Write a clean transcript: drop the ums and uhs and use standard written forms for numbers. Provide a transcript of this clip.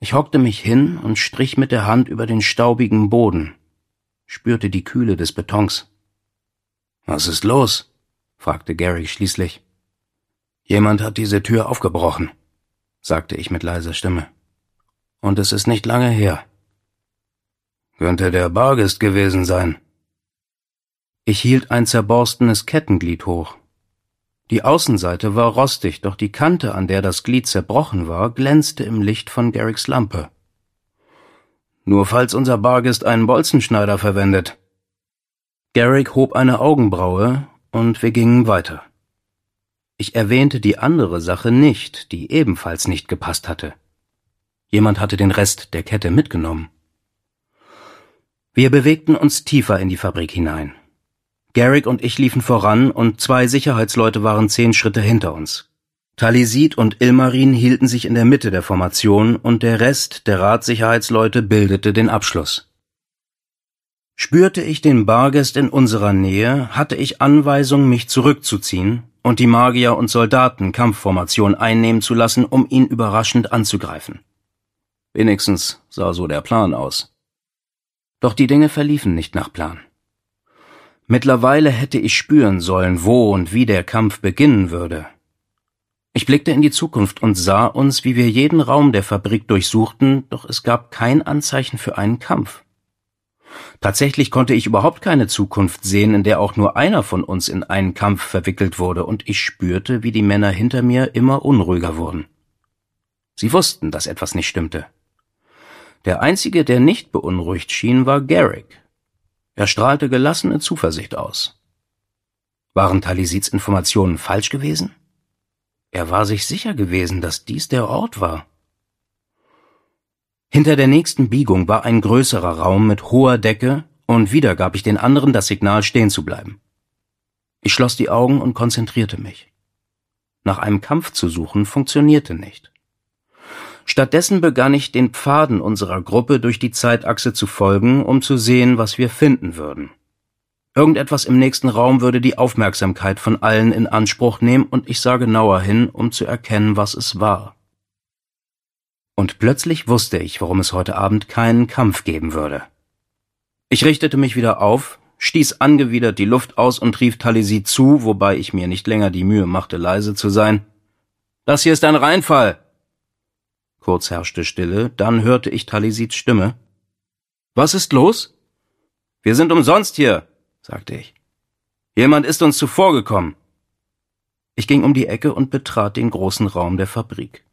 Ich hockte mich hin und strich mit der Hand über den staubigen Boden, spürte die Kühle des Betons. »Was ist los?« fragte Garrick schließlich. »Jemand hat diese Tür aufgebrochen«, sagte ich mit leiser Stimme. »Und es ist nicht lange her.« »Könnte der Barghest gewesen sein.« Ich hielt ein zerborstenes Kettenglied hoch. Die Außenseite war rostig, doch die Kante, an der das Glied zerbrochen war, glänzte im Licht von Garricks Lampe. »Nur falls unser Barghest einen Bolzenschneider verwendet.« Garrick hob eine Augenbraue, und wir gingen weiter. Ich erwähnte die andere Sache nicht, die ebenfalls nicht gepasst hatte. Jemand hatte den Rest der Kette mitgenommen. Wir bewegten uns tiefer in die Fabrik hinein. Garrick und ich liefen voran, und 2 Sicherheitsleute waren 10 Schritte hinter uns. Talisid und Ilmarin hielten sich in der Mitte der Formation, und der Rest der Ratssicherheitsleute bildete den Abschluss. Spürte ich den Barghest in unserer Nähe, hatte ich Anweisung, mich zurückzuziehen und die Magier und Soldaten Kampfformation einnehmen zu lassen, um ihn überraschend anzugreifen. Wenigstens sah so der Plan aus. Doch die Dinge verliefen nicht nach Plan. Mittlerweile hätte ich spüren sollen, wo und wie der Kampf beginnen würde. Ich blickte in die Zukunft und sah uns, wie wir jeden Raum der Fabrik durchsuchten, doch es gab kein Anzeichen für einen Kampf. Tatsächlich konnte ich überhaupt keine Zukunft sehen, in der auch nur einer von uns in einen Kampf verwickelt wurde, und ich spürte, wie die Männer hinter mir immer unruhiger wurden. Sie wussten, dass etwas nicht stimmte. Der Einzige, der nicht beunruhigt schien, war Garrick. Er strahlte gelassene Zuversicht aus. Waren Talisids Informationen falsch gewesen? Er war sich sicher gewesen, dass dies der Ort war. Hinter der nächsten Biegung war ein größerer Raum mit hoher Decke, und wieder gab ich den anderen das Signal, stehen zu bleiben. Ich schloss die Augen und konzentrierte mich. Nach einem Kampf zu suchen funktionierte nicht. Stattdessen begann ich, den Pfaden unserer Gruppe durch die Zeitachse zu folgen, um zu sehen, was wir finden würden. Irgendetwas im nächsten Raum würde die Aufmerksamkeit von allen in Anspruch nehmen, und ich sah genauer hin, um zu erkennen, was es war. Und plötzlich wusste ich, warum es heute Abend keinen Kampf geben würde. Ich richtete mich wieder auf, stieß angewidert die Luft aus und rief Talisid zu, wobei ich mir nicht länger die Mühe machte, leise zu sein. »Das hier ist ein Reinfall!« Kurz herrschte Stille, dann hörte ich Talisids Stimme. »Was ist los?« »Wir sind umsonst hier«, sagte ich. »Jemand ist uns zuvorgekommen.« Ich ging um die Ecke und betrat den großen Raum der Fabrik.